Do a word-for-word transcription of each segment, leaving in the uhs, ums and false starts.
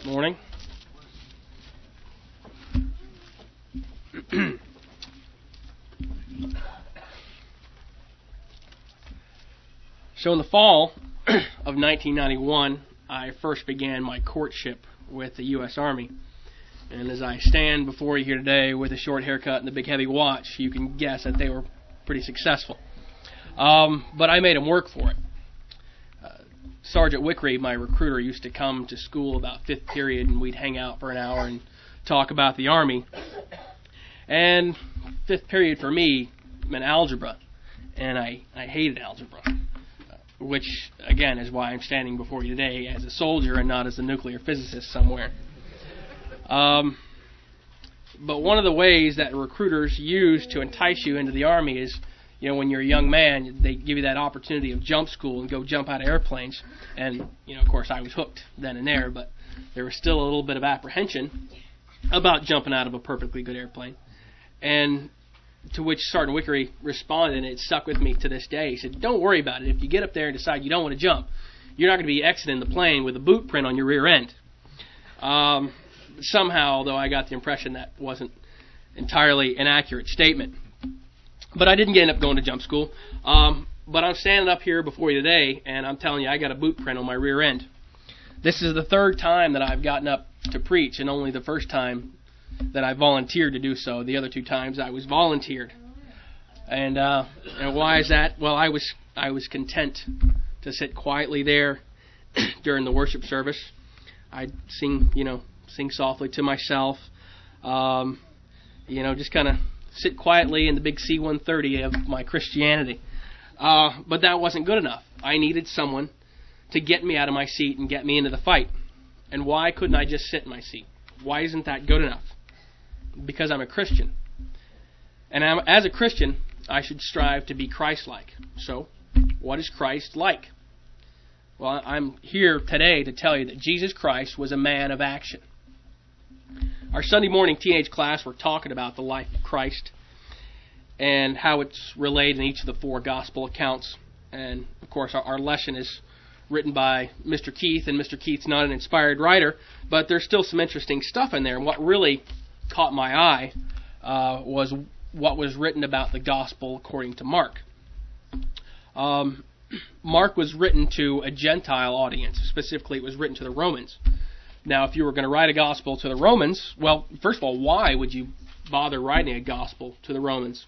Good morning. So in the fall of nineteen ninety-one, I first began my courtship with the U S Army. And as I stand before you here today with a short haircut and the big heavy watch, you can guess that they were pretty successful. Um, but I made them work for it. Uh, Sergeant Wickery, my recruiter, used to come to school about fifth period, and we'd hang out for an hour and talk about the Army. And fifth period for me meant algebra, and I, I hated algebra, uh, which, again, is why I'm standing before you today as a soldier and not as a nuclear physicist somewhere. Um, but one of the ways that recruiters use to entice you into the Army is, you know, when you're a young man, they give you that opportunity of jump school and go jump out of airplanes. And, you know, of course, I was hooked then and there, but there was still a little bit of apprehension about jumping out of a perfectly good airplane. And to which Sergeant Wickery responded, and it stuck with me to this day. He said, don't worry about it. If you get up there and decide you don't want to jump, you're not going to be exiting the plane with a boot print on your rear end. Um... Somehow, though, I got the impression that wasn't entirely an accurate statement. But I didn't end up going to jump school. Um, but I'm standing up here before you today, and I'm telling you, I got a boot print on my rear end. This is the third time that I've gotten up to preach, and only the first time that I volunteered to do so. The other two times I was volunteered. And, uh, and why is that? Well, I was I was content to sit quietly there during the worship service. I'd sing, you know, sing softly to myself, um, you know, just kind of sit quietly in the big C one thirty of my Christianity. Uh, but that wasn't good enough. I needed someone to get me out of my seat and get me into the fight. And why couldn't I just sit in my seat? Why isn't that good enough? Because I'm a Christian. And I'm, as a Christian, I should strive to be Christ-like. So, what is Christ like? Well, I'm here today to tell you that Jesus Christ was a man of action. Our Sunday morning teenage class, we're talking about the life of Christ and how it's relayed in each of the four gospel accounts. And, of course, our, our lesson is written by Mister Keith, and Mister Keith's not an inspired writer, but there's still some interesting stuff in there. And what really caught my eye uh, was what was written about the gospel according to Mark. Um, Mark was written to a Gentile audience. Specifically, it was written to the Romans. Now, if you were going to write a gospel to the Romans, well, first of all, why would you bother writing a gospel to the Romans?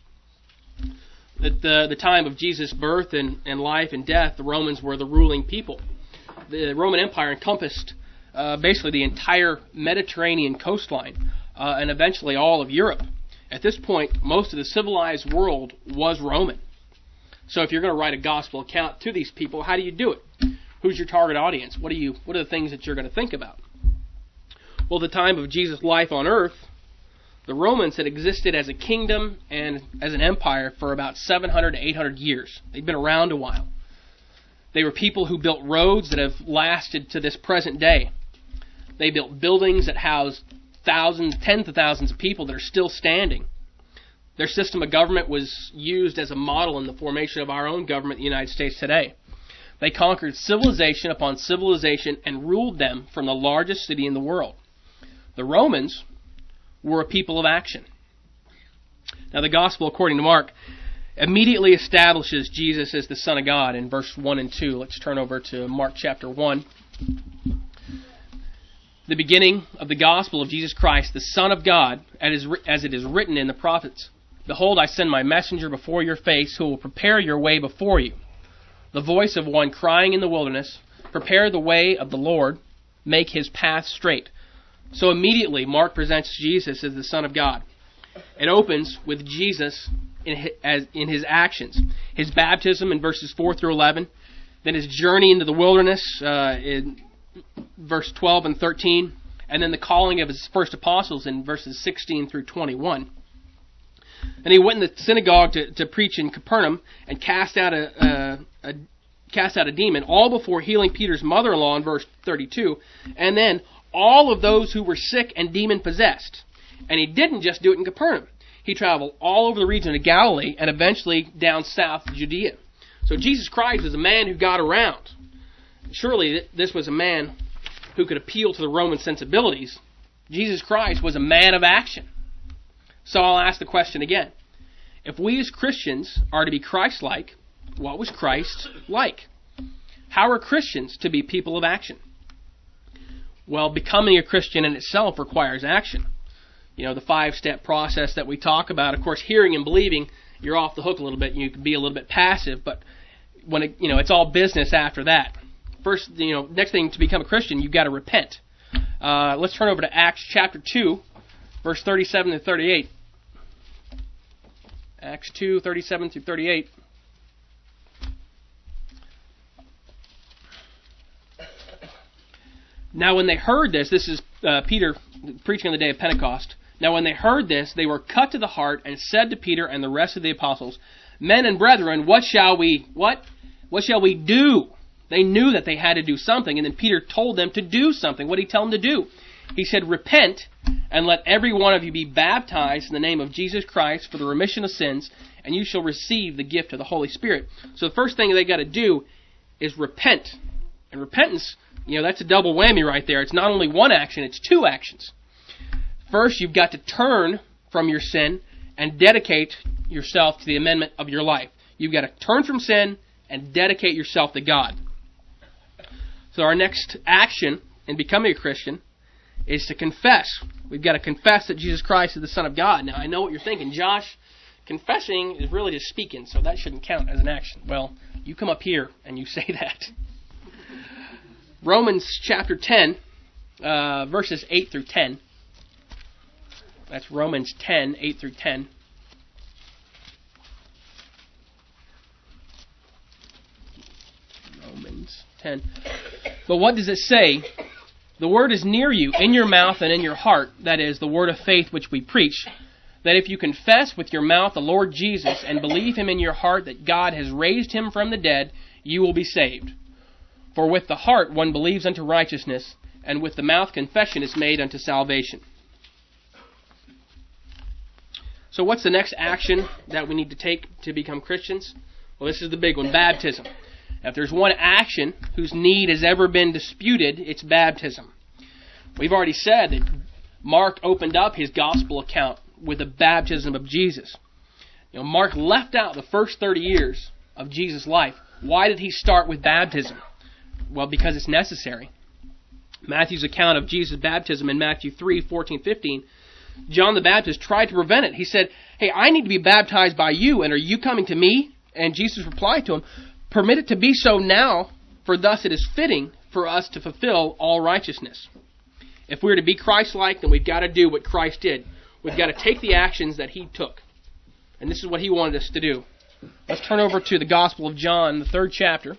At the, the time of Jesus' birth and, and life and death, the Romans were the ruling people. The Roman Empire encompassed uh, basically the entire Mediterranean coastline uh, and eventually all of Europe. At this point, most of the civilized world was Roman. So if you're going to write a gospel account to these people, how do you do it? Who's your target audience? What are you? What are the things that you're going to think about? Well, at the time of Jesus' life on earth, the Romans had existed as a kingdom and as an empire for about seven hundred to eight hundred years. They'd been around a while. They were people who built roads that have lasted to this present day. They built buildings that housed thousands, tens of thousands of people that are still standing. Their system of government was used as a model in the formation of our own government in the United States today. They conquered civilization upon civilization and ruled them from the largest city in the world. The Romans were a people of action. Now, the Gospel, according to Mark, immediately establishes Jesus as the Son of God in verse one and two. Let's turn over to Mark chapter one. The beginning of the Gospel of Jesus Christ, the Son of God, as it is written in the prophets. Behold, I send my messenger before your face, who will prepare your way before you. The voice of one crying in the wilderness, prepare the way of the Lord, make his path straight. So immediately, Mark presents Jesus as the Son of God. It opens with Jesus in his, as, in his actions. His baptism in verses four through eleven, then his journey into the wilderness uh, in verse twelve and thirteen, and then the calling of his first apostles in verses sixteen through twenty-one. And he went in the synagogue to, to preach in Capernaum and cast out a, a, a cast out a demon, all before healing Peter's mother-in-law in verse thirty-two, and then all of those who were sick and demon-possessed. And he didn't just do it in Capernaum. He traveled all over the region of Galilee and eventually down south to Judea. So Jesus Christ was a man who got around. Surely this was a man who could appeal to the Roman sensibilities. Jesus Christ was a man of action. So I'll ask the question again. If we as Christians are to be Christ-like, what was Christ like? How are Christians to be people of action? Well, becoming a Christian in itself requires action. You know, the five-step process that we talk about, of course, hearing and believing, you're off the hook a little bit. You can be a little bit passive, but when it, you know, it's all business after that. First, you know, next thing to become a Christian, you've got to repent. Uh, let's turn over to Acts chapter two, verse thirty-seven to thirty-eight. Acts two, thirty-seven through thirty-eight. Now when they heard this, this is uh, Peter preaching on the day of Pentecost. Now when they heard this, they were cut to the heart and said to Peter and the rest of the apostles, "Men and brethren, what shall we, what? What shall we do?" They knew that they had to do something, and then Peter told them to do something. What did he tell them to do? He said, "Repent, and let every one of you be baptized in the name of Jesus Christ for the remission of sins, and you shall receive the gift of the Holy Spirit." So the first thing they got to do is repent. And repentance, you know, that's a double whammy right there. It's not only one action, it's two actions. First, you've got to turn from your sin and dedicate yourself to the amendment of your life. You've got to turn from sin and dedicate yourself to God. So our next action in becoming a Christian is to confess. We've got to confess that Jesus Christ is the Son of God. Now, I know what you're thinking. Josh, confessing is really just speaking, so that shouldn't count as an action. Well, you come up here and you say that. Romans chapter ten, uh, verses eight through ten. That's Romans ten, eight through ten. Romans ten. But what does it say? The word is near you, in your mouth and in your heart. That is, the word of faith which we preach. That if you confess with your mouth the Lord Jesus and believe him in your heart that God has raised him from the dead, you will be saved. For with the heart one believes unto righteousness, and with the mouth confession is made unto salvation. So what's the next action that we need to take to become Christians? Well, this is the big one, baptism. If there's one action whose need has ever been disputed, it's baptism. We've already said that Mark opened up his gospel account with the baptism of Jesus. You know, Mark left out the first thirty years of Jesus' life. Why did he start with baptism? Well, because it's necessary. Matthew's account of Jesus' baptism in Matthew three, fourteen, fifteen, John the Baptist tried to prevent it. He said, "Hey, I need to be baptized by you, and are you coming to me?" And Jesus replied to him, "Permit it to be so now, for thus it is fitting for us to fulfill all righteousness." If we're to be Christ-like, then we've got to do what Christ did. We've got to take the actions that he took. And this is what he wanted us to do. Let's turn over to the Gospel of John, the third chapter.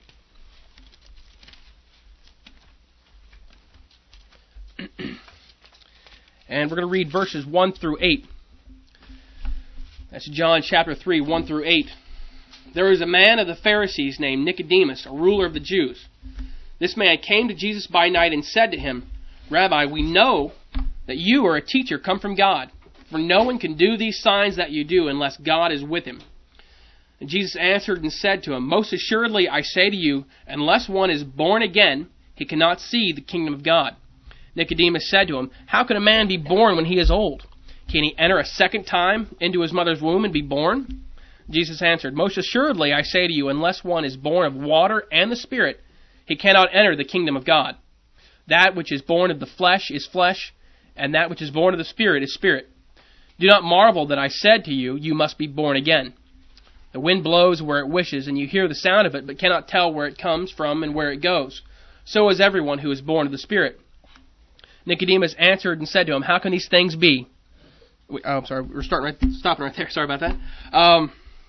And we're going to read verses one through eight. That's John chapter three, one through eight. There was a man of the Pharisees named Nicodemus, a ruler of the Jews. This man came to Jesus by night and said to him, "Rabbi, we know that you are a teacher come from God, for no one can do these signs that you do unless God is with him." And Jesus answered and said to him, "Most assuredly I say to you, unless one is born again, he cannot see the kingdom of God." Nicodemus said to him, "How can a man be born when he is old? Can he enter a second time into his mother's womb and be born?" Jesus answered, "Most assuredly I say to you, unless one is born of water and the Spirit, he cannot enter the kingdom of God. That which is born of the flesh is flesh, and that which is born of the Spirit is spirit. Do not marvel that I said to you, you must be born again. The wind blows where it wishes, and you hear the sound of it, but cannot tell where it comes from and where it goes. So is everyone who is born of the Spirit." Nicodemus answered and said to him, "How can these things be?" Oh, I'm sorry, we're starting right, stopping right there. Sorry about that. Um,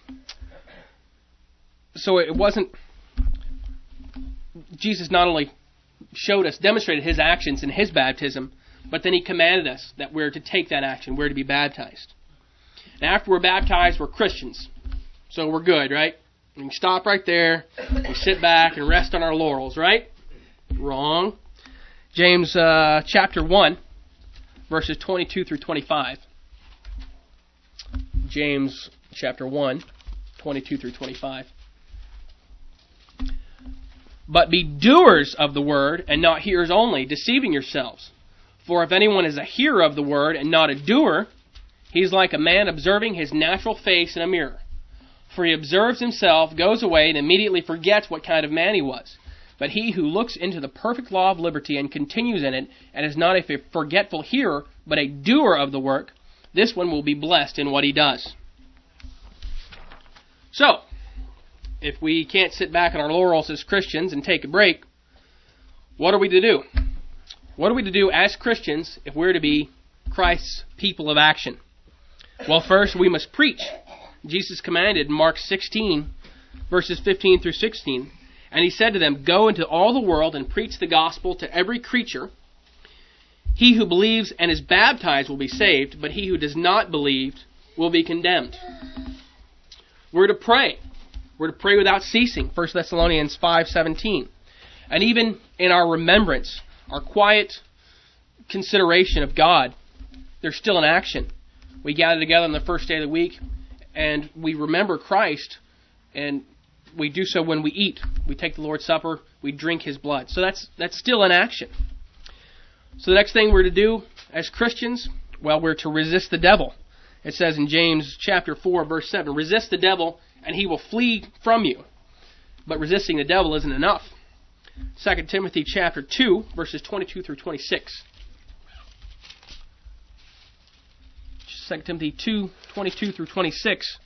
so it wasn't. Jesus not only showed us, demonstrated his actions in his baptism, but then he commanded us that we're to take that action. We're to be baptized. And after we're baptized, we're Christians. So we're good, right? We can stop right there. We sit back and rest on our laurels, right? Wrong. James uh, chapter one, verses twenty-two through twenty-five. James chapter one, twenty-two through twenty-five. But be doers of the word, and not hearers only, deceiving yourselves. For if anyone is a hearer of the word, and not a doer, he is like a man observing his natural face in a mirror. For he observes himself, goes away, and immediately forgets what kind of man he was. But he who looks into the perfect law of liberty, and continues in it, and is not a forgetful hearer, but a doer of the work, this one will be blessed in what he does. So, if we can't sit back on our laurels as Christians and take a break, what are we to do? What are we to do as Christians if we're to be Christ's people of action? Well, first, we must preach. Jesus commanded in Mark sixteen, verses fifteen through sixteen, and he said to them, "Go into all the world and preach the gospel to every creature. He who believes and is baptized will be saved, but he who does not believe will be condemned." We're to pray. We're to pray without ceasing, First Thessalonians five seventeen. And even in our remembrance, our quiet consideration of God, there's still an action. We gather together on the first day of the week, and we remember Christ, and we do so when we eat. We take the Lord's Supper, we drink His blood. So that's that's still an action. So the next thing we're to do as Christians, well, we're to resist the devil. It says in James chapter four, verse seven, "Resist the devil, and he will flee from you." But resisting the devil isn't enough. Second Timothy chapter two, verses twenty-two through twenty-six. Second Timothy two, twenty-two through twenty-six.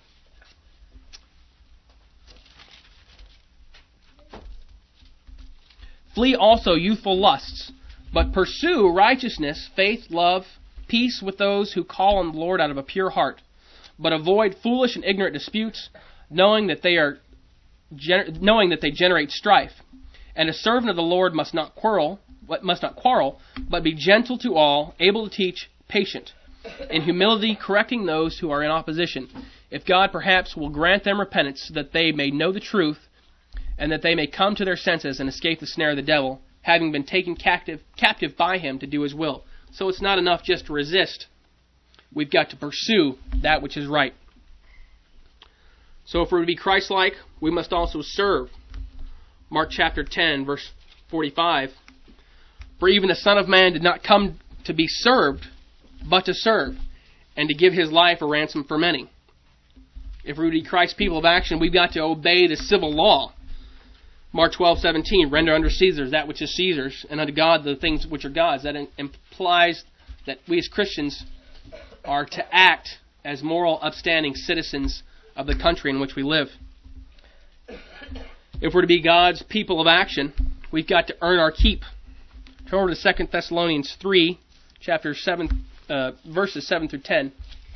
"Flee also youthful lusts, but pursue righteousness, faith, love, peace with those who call on the Lord out of a pure heart. But avoid foolish and ignorant disputes, knowing that they are gener- knowing that they generate strife. And a servant of the Lord must not quarrel, but must not quarrel, but be gentle to all, able to teach, patient, in humility correcting those who are in opposition. If God perhaps will grant them repentance, so that they may know the truth, and that they may come to their senses and escape the snare of the devil, having been taken captive captive by him to do his will." So it's not enough just to resist. We've got to pursue that which is right. So if we're to be Christ-like, we must also serve. Mark chapter ten, verse forty-five. "For even the Son of Man did not come to be served, but to serve, and to give his life a ransom for many." If we're to be Christ's people of action, we've got to obey the civil law. Mark twelve seventeen, "Render unto Caesar that which is Caesar's, and unto God the things which are God's." That implies that we as Christians are to act as moral, upstanding citizens of the country in which we live. If we're to be God's people of action, we've got to earn our keep. Turn over to Second Thessalonians three, chapter seven, uh, verses seven through ten.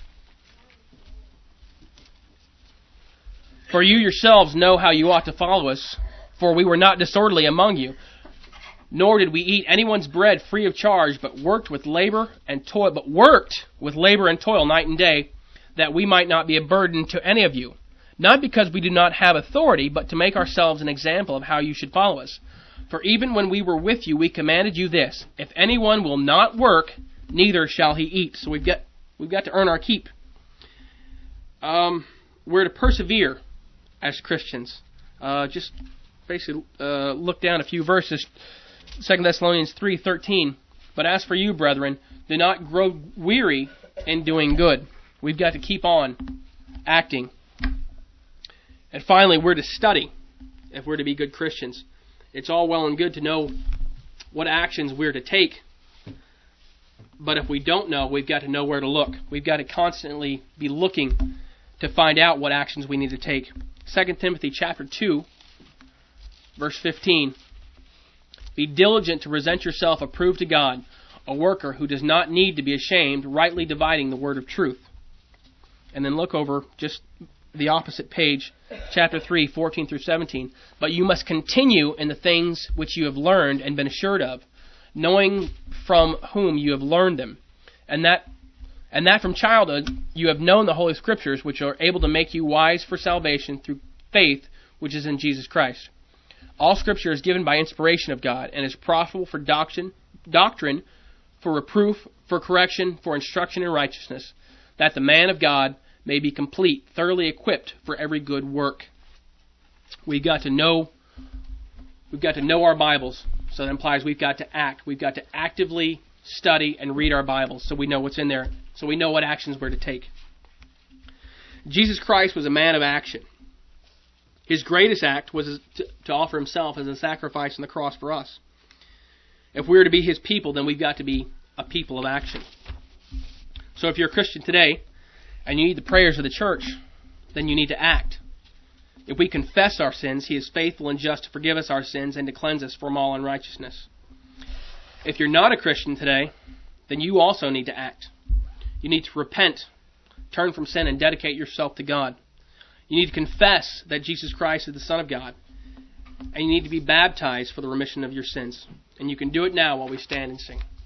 "For you yourselves know how you ought to follow us, for we were not disorderly among you, nor did we eat anyone's bread free of charge, but worked with labor and toil, but worked with labor and toil night and day, that we might not be a burden to any of you. Not because we do not have authority, but to make ourselves an example of how you should follow us. For even when we were with you, we commanded you this: if anyone will not work, neither shall he eat." So we've got we've got to earn our keep. Um, we're to persevere as Christians. Uh, just basically uh, look down a few verses. Second Thessalonians three thirteen. "But as for you, brethren, do not grow weary in doing good." We've got to keep on acting. And finally, we're to study if we're to be good Christians. It's all well and good to know what actions we're to take, but if we don't know, we've got to know where to look. We've got to constantly be looking to find out what actions we need to take. Second Timothy chapter two, verse fifteen. "Be diligent to present yourself approved to God, a worker who does not need to be ashamed, rightly dividing the word of truth." And then look over just the opposite page, chapter three, fourteen through seventeen. "But you must continue in the things which you have learned and been assured of, knowing from whom you have learned them, and that and that from childhood you have known the Holy Scriptures, which are able to make you wise for salvation through faith which is in Jesus Christ. All Scripture is given by inspiration of God, and is profitable for doctrine, doctrine, for reproof, for correction, for instruction in righteousness, that the man of God may be complete, thoroughly equipped for every good work." We've got to know We've got to know our Bibles. So that implies we've got to act. We've got to actively study and read our Bibles so we know what's in there, so we know what actions we're to take. Jesus Christ was a man of action. His greatest act was to, to offer himself as a sacrifice on the cross for us. If we are to be his people, then we've got to be a people of action. So if you're a Christian today and you need the prayers of the church, then you need to act. If we confess our sins, he is faithful and just to forgive us our sins and to cleanse us from all unrighteousness. If you're not a Christian today, then you also need to act. You need to repent, turn from sin, and dedicate yourself to God. You need to confess that Jesus Christ is the Son of God. And you need to be baptized for the remission of your sins. And you can do it now while we stand and sing.